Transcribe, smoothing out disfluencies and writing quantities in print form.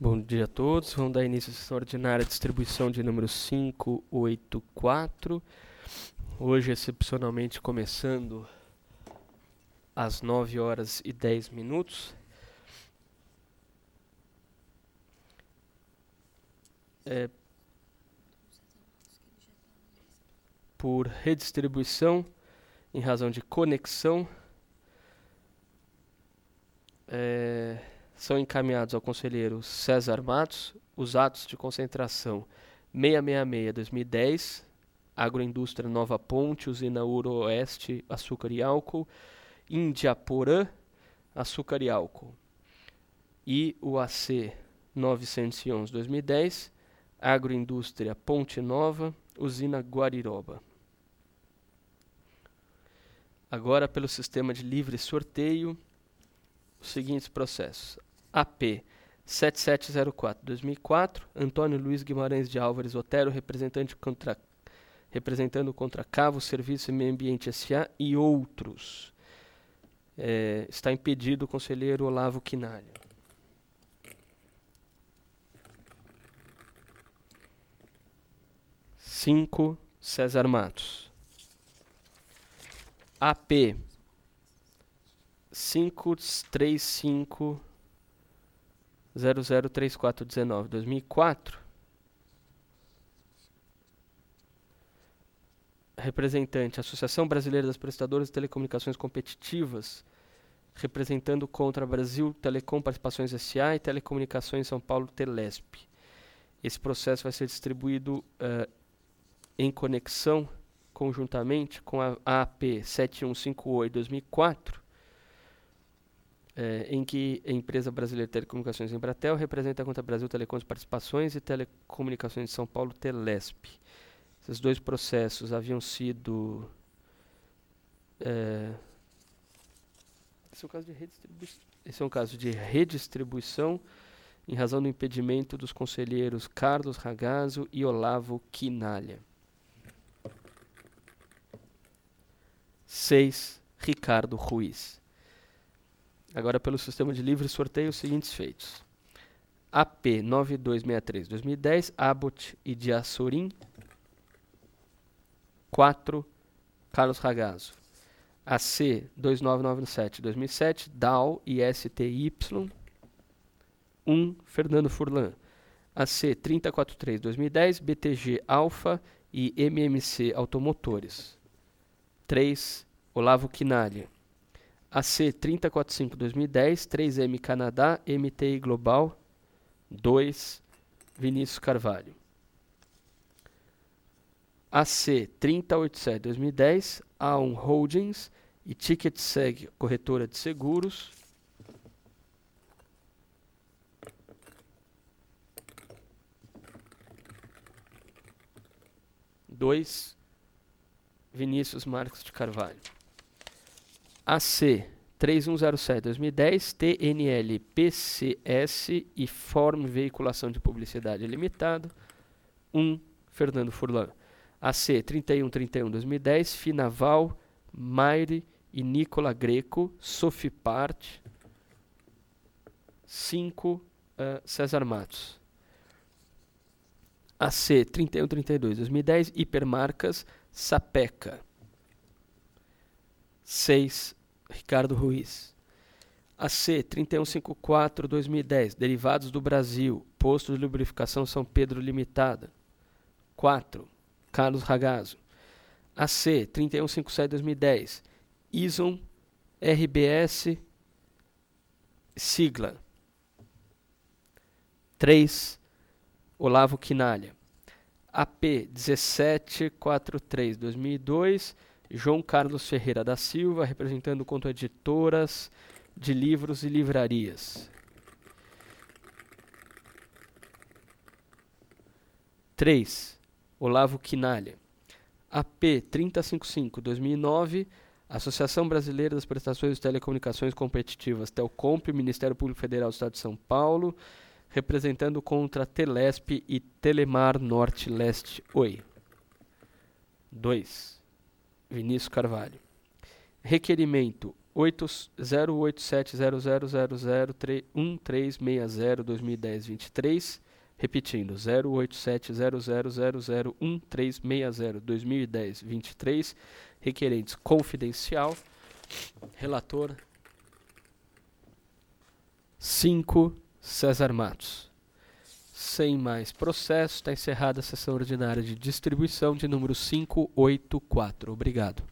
Bom dia a todos. Vamos dar início à sessão ordinária, distribuição de número 584. Hoje, excepcionalmente, começando às 9 horas e 10 minutos. Por redistribuição, em razão de conexão, são encaminhados ao conselheiro César Matos os atos de concentração 666-2010, Agroindústria Nova Ponte, Usina Ouro-Oeste, Açúcar e Álcool, Indiaporã, Açúcar e Álcool, e o AC 911-2010, Agroindústria Ponte Nova, Usina Guariroba. Agora, pelo sistema de livre sorteio, os seguintes processos. AP 7704-2004, Antônio Luiz Guimarães de Álvares Otero, representando contra Cavo Serviço e Meio Ambiente S.A. e outros. Está impedido o conselheiro Olavo Quinalha. Cinco, César Matos. AP 535-003419-2004, representante Associação Brasileira das Prestadoras de Telecomunicações Competitivas, representando contra Brasil Telecom Participações S.A. e Telecomunicações São Paulo Telesp. Esse processo vai ser distribuído em conexão conjuntamente com a AP 7158-2004, em que a Empresa Brasileira de Telecomunicações Embratel representa contra Brasil Telecom Participações e Telecomunicações de São Paulo Telesp. Esses dois processos haviam sido... Esse é um caso de redistribuição em razão do impedimento dos conselheiros Carlos Ragazzo e Olavo Quinalha. 6. Ricardo Ruiz. Agora, pelo sistema de livre sorteio, os seguintes feitos. AP 9263-2010, Abbott e Diassorim. 4. Carlos Ragazzo. AC 29997-2007, DAO e STY. 1. Fernando Furlan. AC 3043-2010, BTG Alfa e MMC Automotores. 3. Olavo Quinalha. AC 3045-2010, 3M Canadá, MTI Global. 2. Vinícius Carvalho. AC 3087-2010, A1 Holdings e TicketSeg Corretora de Seguros. 2. Vinícius Marcos de Carvalho. AC 3107-2010, TNL PCS e Form Veiculação de Publicidade Limitada. 1. Fernando Furlan. AC 3131-2010, Finaval, Maire e Nicola Greco, Sofipart. 5. César Matos. AC 3132-2010, Hipermarcas, Sapeca. 6. Ricardo Ruiz. AC 3154-2010, Derivados do Brasil, Posto de Lubrificação São Pedro Limitada. 4. Carlos Ragazzo. AC 3157-2010, Ison RBS, sigla. 3. Olavo Quinalha. AP 1743-2002, João Carlos Ferreira da Silva, representando contra editoras de livros e livrarias. 3. Olavo Quinalha. AP 3055-2009, Associação Brasileira das Prestações de Telecomunicações Competitivas, Telcomp, Ministério Público Federal do Estado de São Paulo, representando contra Telesp e Telemar Norte-Leste. Oi. 2. Vinícius Carvalho. Requerimento 08700001360-2010-23, repetindo, 08700001360-2010-23, requerentes confidencial, relator 5, César Matos. Sem mais processo, está encerrada a sessão ordinária de distribuição de número 584. Obrigado.